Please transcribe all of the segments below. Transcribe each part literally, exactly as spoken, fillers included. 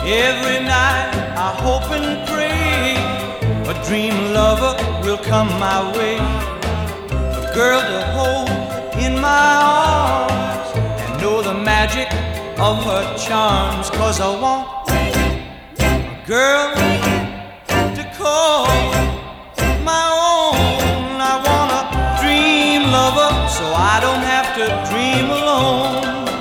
Every night I hope and pray a dream lover will come my way, a girl to hold in my arms and know the magic of her charms. 'Cause I want a girl to call my own. I want a dream lover so I don't have to dream alone.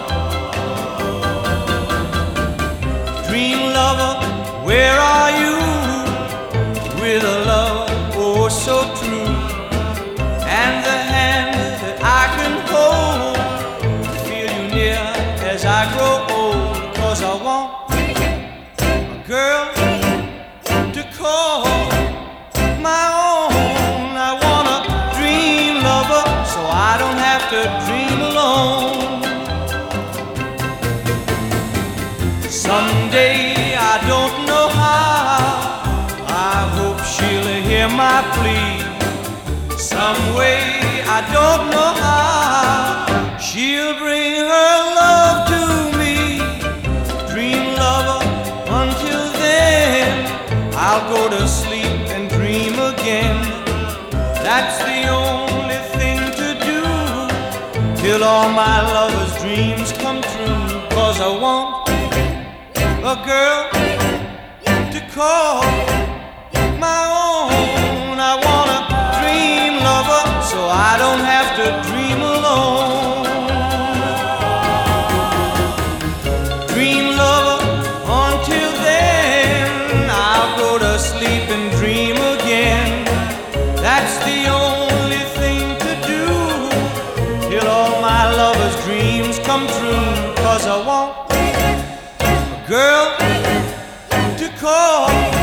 Dream lover, where are you? With a love oh so true, and the hand that I can hold, feel you near as I grow old. 'Cause I want a girl to call my own. I want a dream lover so I don't have to dream alone. Someday, I don't know how, I hope she'll hear my plea. Some way, I don't know how, she'll bring her love to me. Dream lover, until then, I'll go to sleep and dream again. That's the only thing to do, till all my lover's dreams come true. 'Cause I want a girl to call my own. I want a dream lover so I don't have to dream alone. Dream lover, until then, I'll go to sleep and dream again. That's the only thing to do, till all my lover's dreams come true. 'Cause I want a girl to call